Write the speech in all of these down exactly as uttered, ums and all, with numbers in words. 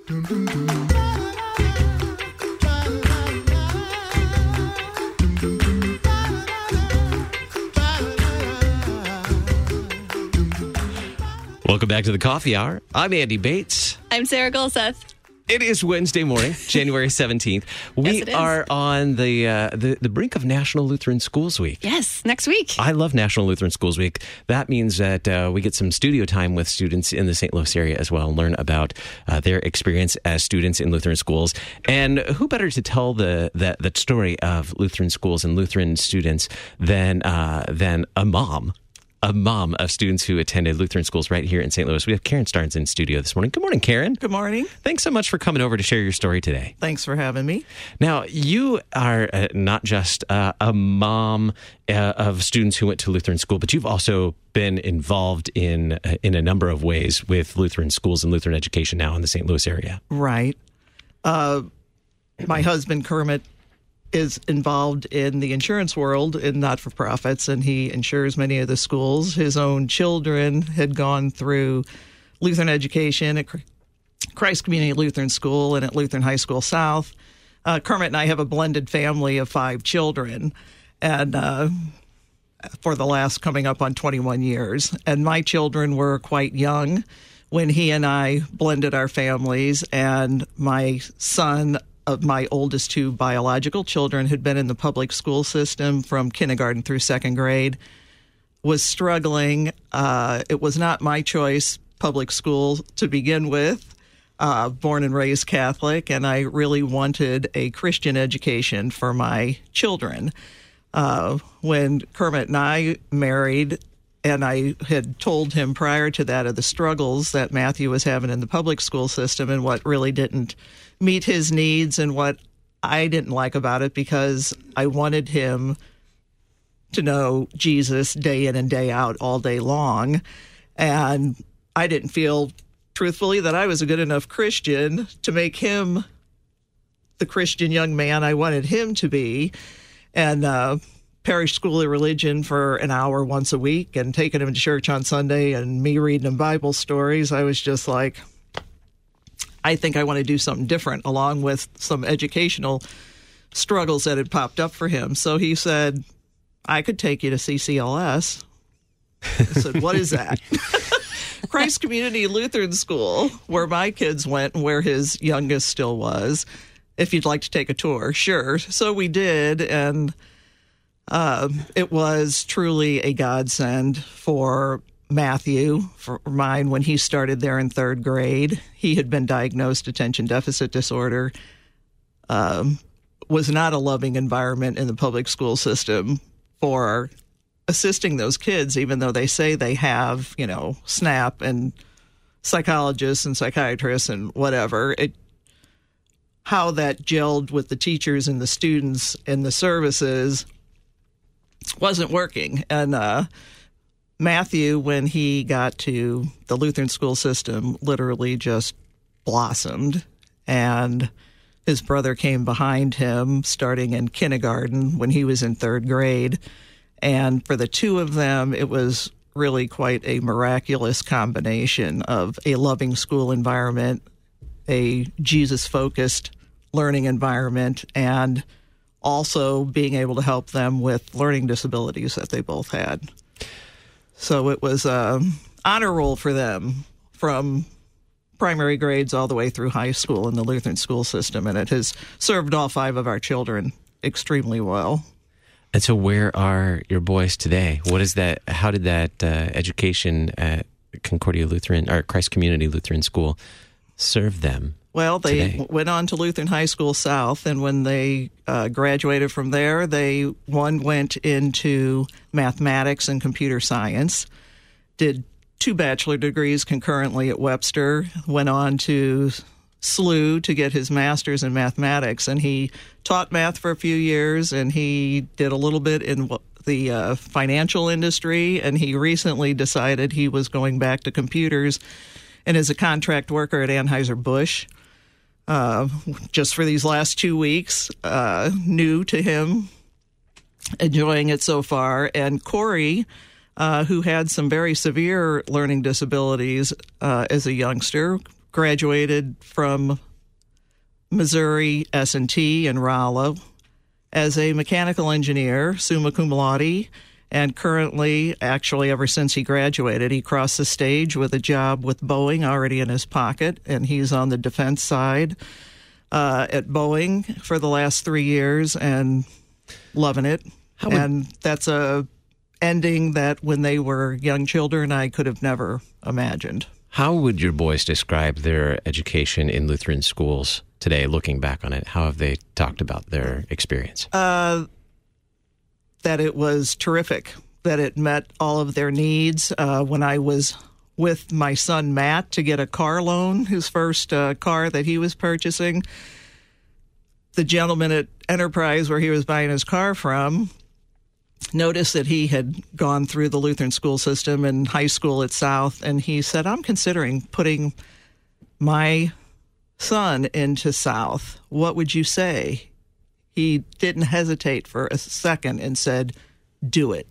Welcome back to the Coffee Hour. I'm Andy Bates. I'm Sarah Golseth. It is Wednesday morning, January seventeenth. We Yes, it is. are on the, uh, the the brink of National Lutheran Schools Week. Yes, next week. I love National Lutheran Schools Week. That means that uh, we get some studio time with students in the Saint Louis area as well, and learn about uh, their experience as students in Lutheran schools. And who better to tell the that, that story of Lutheran schools and Lutheran students than uh, than a mom? A mom of students who attended Lutheran schools right here in Saint Louis. We have Karen Starnes in studio this morning. Good morning, Karen. Good morning. Thanks so much for coming over to share your story today. Thanks for having me. Now, you are uh, not just uh, a mom uh, of students who went to Lutheran school, but you've also been involved in uh, in a number of ways with Lutheran schools and Lutheran education now in the Saint Louis area. Right. Uh, my husband, Kermit, is involved in the insurance world in not-for-profits, and he insures many of the schools. His own children had gone through Lutheran education at Christ Community Lutheran School and at Lutheran High School South. Uh, Kermit and I have a blended family of five children, and uh, for the last coming up on twenty-one years. And my children were quite young when he and I blended our families, and my son of my oldest two biological children had been in the public school system from kindergarten through second grade, was struggling. Uh, it was not my choice, public school to begin with, uh, born and raised Catholic, and I really wanted a Christian education for my children. Uh, when Kermit and I married, and I had told him prior to that of the struggles that Matthew was having in the public school system and what really didn't meet his needs and what I didn't like about it, because I wanted him to know Jesus day in and day out all day long. And I didn't feel, truthfully, that I was a good enough Christian to make him the Christian young man I wanted him to be. And uh, parish school of religion for an hour once a week and taking him to church on Sunday and me reading him Bible stories, I was just like, I think I want to do something different, along with some educational struggles that had popped up for him. So he said, I could take you to C C L S. I said, what is that? Christ Community Lutheran School, where my kids went and where his youngest still was. If you'd like to take a tour, sure. So we did, and uh, it was truly a godsend for Matthew, for mine, when he started there in third grade. He had been diagnosed attention deficit disorder, um, was not a loving environment in the public school system for assisting those kids, even though they say they have, you know, SNAP and psychologists and psychiatrists and whatever. It, how that gelled with the teachers and the students and the services wasn't working. And uh Matthew, when he got to the Lutheran school system, literally just blossomed, and his brother came behind him starting in kindergarten when he was in third grade. And for the two of them, it was really quite a miraculous combination of a loving school environment, a Jesus-focused learning environment, and also being able to help them with learning disabilities that they both had. So it was an honor roll for them from primary grades all the way through high school in the Lutheran school system, and it has served all five of our children extremely well. And so where are your boys today? What is that? How did that uh, education at Concordia Lutheran or Christ Community Lutheran School serve them? Well, they today? went on to Lutheran High School South, and when they uh, graduated from there, they one went into mathematics and computer science, did two bachelor degrees concurrently at Webster, went on to S L U to get his master's in mathematics, and he taught math for a few years, and he did a little bit in the uh, financial industry, and he recently decided he was going back to computers and is a contract worker at Anheuser-Busch. Uh, just for these last two weeks, uh, new to him, enjoying it so far. And Corey, uh, who had some very severe learning disabilities uh, as a youngster, graduated from Missouri S and T in Rolla as a mechanical engineer, summa cum laude, and currently, actually ever since he graduated, he crossed the stage with a job with Boeing already in his pocket, and he's on the defense side uh, at Boeing for the last three years and loving it. Would, and that's a ending that when they were young children, I could have never imagined. How would your boys describe their education in Lutheran schools today, looking back on it? How have they talked about their experience? Uh, that it was terrific, that it met all of their needs. Uh, when I was with my son, Matt, to get a car loan, his first uh, car that he was purchasing, the gentleman at Enterprise, where he was buying his car from, noticed that he had gone through the Lutheran school system in high school at South, and he said, I'm considering putting my son into South. What would you say? He didn't hesitate for a second and said, do it.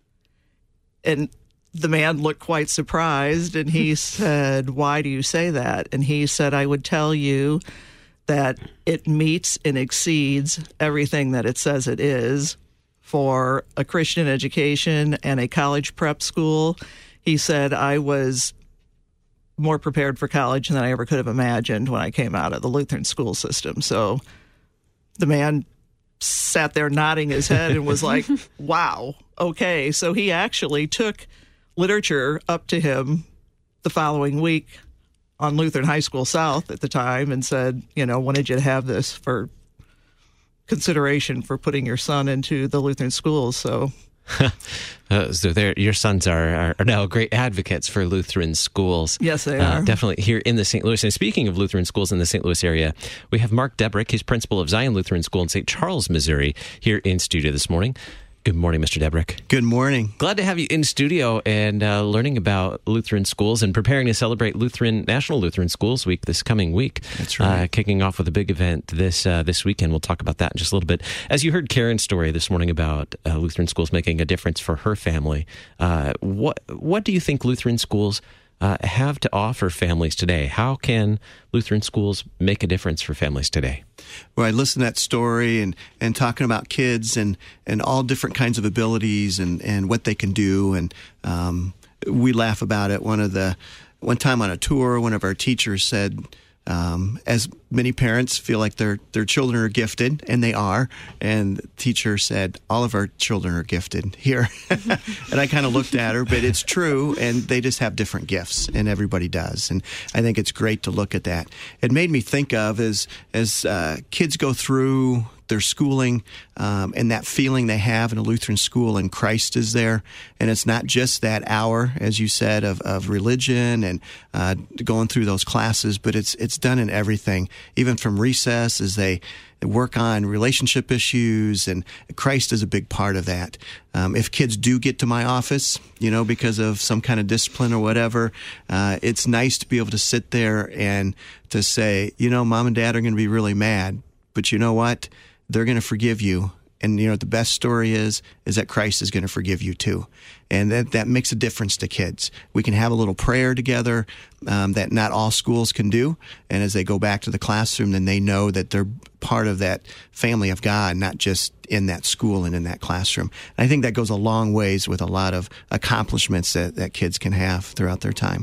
And the man looked quite surprised, and he said, why do you say that? And he said, I would tell you that it meets and exceeds everything that it says it is for a Christian education and a college prep school. He said, I was more prepared for college than I ever could have imagined when I came out of the Lutheran school system. So the man sat there nodding his head and was like, wow, okay. So he actually took literature up to him the following week on Lutheran High School South at the time and said, you know, wanted you to have this for consideration for putting your son into the Lutheran schools. So, uh, so there, your sons are, are, are now great advocates for Lutheran schools. Yes, they uh, are. Definitely here in the Saint Louis. And speaking of Lutheran schools in the Saint Louis area, we have Mark Debrick, he's principal of Zion Lutheran School in Saint Charles, Missouri, here in studio this morning. Good morning, Mister Debrick. Good morning. Glad to have you in studio and uh, learning about Lutheran schools and preparing to celebrate Lutheran National Lutheran Schools Week this coming week. That's right. Uh, kicking off with a big event this uh, this weekend. We'll talk about that in just a little bit. As you heard Karen's story this morning about uh, Lutheran schools making a difference for her family, uh, what what do you think Lutheran schools uh, have to offer families today? How can Lutheran schools make a difference for families today? Well, I listened to that story and, and talking about kids and, and all different kinds of abilities and, and what they can do. And um, we laugh about it. One of the one time on a tour, one of our teachers said, um, as many parents feel like their their children are gifted, and they are. And the teacher said, all of our children are gifted here. And I kind of looked at her, but it's true, and they just have different gifts, and everybody does. And I think it's great to look at that. It made me think of as, as uh, kids go through their schooling um, and that feeling they have in a Lutheran school, and Christ is there. And it's not just that hour, as you said, of, of religion and uh, going through those classes, but it's it's done in everything, even from recess as they work on relationship issues, and Christ is a big part of that. Um, if kids do get to my office, you know, because of some kind of discipline or whatever, uh, it's nice to be able to sit there and to say, you know, mom and dad are going to be really mad, but you know what? They're going to forgive you. And, you know, the best story is, is that Christ is going to forgive you too. And that, that makes a difference to kids. We can have a little prayer together um, that not all schools can do. And as they go back to the classroom, then they know that they're part of that family of God, not just in that school and in that classroom. And I think that goes a long ways with a lot of accomplishments that, that kids can have throughout their time.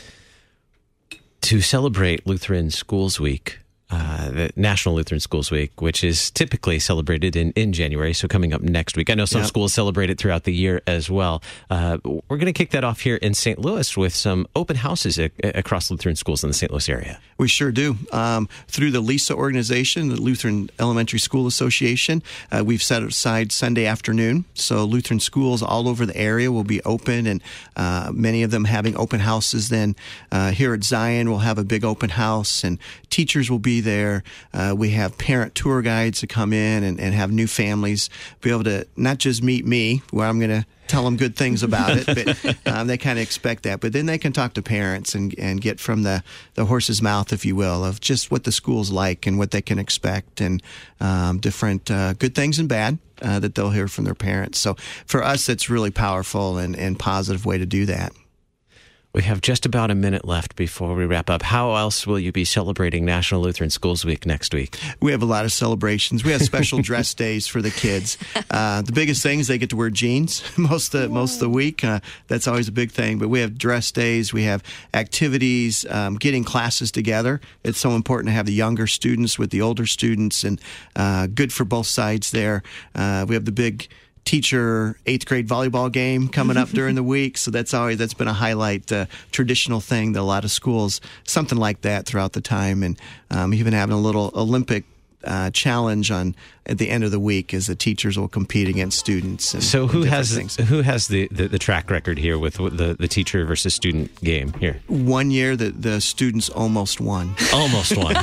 To celebrate Lutheran Schools Week, Uh, the National Lutheran Schools Week, which is typically celebrated in, in January, so coming up next week. I know some yep. schools celebrate it throughout the year as well. Uh, we're going to kick that off here in Saint Louis with some open houses a- across Lutheran schools in the Saint Louis area. We sure do. Um, through the LISA organization, the Lutheran Elementary School Association, uh, we've set aside Sunday afternoon. So Lutheran schools all over the area will be open, and uh, many of them having open houses. Then uh, here at Zion, we'll have a big open house, and teachers will be there. Uh, we have parent tour guides to come in and, and have new families be able to not just meet me, where I'm going to tell them good things about it, but um, they kind of expect that. But then they can talk to parents and, and get from the, the horse's mouth, if you will, of just what the school's like and what they can expect, and um, different uh, good things and bad uh, that they'll hear from their parents. So for us, it's really powerful and, and positive way to do that. We have just about a minute left before we wrap up. How else will you be celebrating National Lutheran Schools Week next week? We have a lot of celebrations. We have special dress days for the kids. Uh, the biggest thing is they get to wear jeans most of the, most of the week. Uh, that's always a big thing. But we have dress days. We have activities, um, getting classes together. It's so important to have the younger students with the older students, and uh, good for both sides there. Uh, we have the big teacher eighth grade volleyball game coming up during the week, so that's always that's been a highlight, uh, traditional thing that a lot of schools, something like that throughout the time, and um, even having a little Olympic uh, challenge on at the end of the week as the teachers will compete against students. And, so who and has things. who has the, the, the track record here with the, the teacher versus student game here? One year the, the students almost won. Almost won. All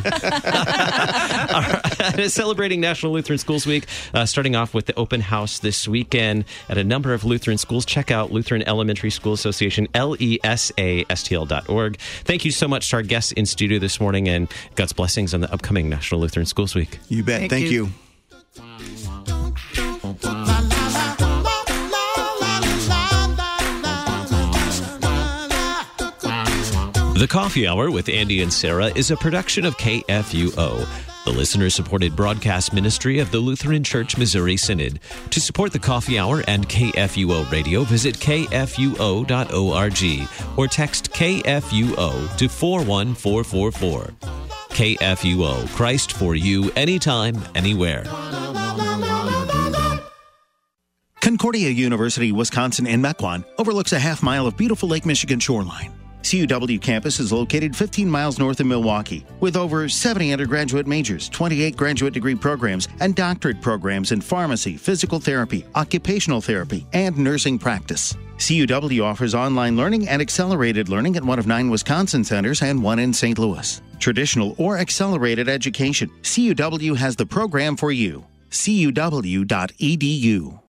right. Celebrating National Lutheran Schools Week, uh, starting off with the open house this weekend at a number of Lutheran schools. Check out Lutheran Elementary School Association, L E S A S T L dot org. Thank you so much to our guests in studio this morning, and God's blessings on the upcoming National Lutheran Schools Week. You bet. Thank Thank you. you. The Coffee Hour with Andy and Sarah is a production of K F U O, the listener-supported broadcast ministry of the Lutheran Church Missouri Synod. To support the Coffee Hour and K F U O Radio, visit K F U O dot org or text K F U O to four one four four four. K F U O, Christ for you, anytime, anywhere. Concordia University, Wisconsin in Mequon overlooks a half mile of beautiful Lake Michigan shoreline. C U W campus is located fifteen miles north of Milwaukee, with over seventy undergraduate majors, twenty-eight graduate degree programs, and doctorate programs in pharmacy, physical therapy, occupational therapy, and nursing practice. C U W offers online learning and accelerated learning at one of nine Wisconsin centers and one in Saint Louis. Traditional or accelerated education. C U W has the program for you. C U W dot E D U.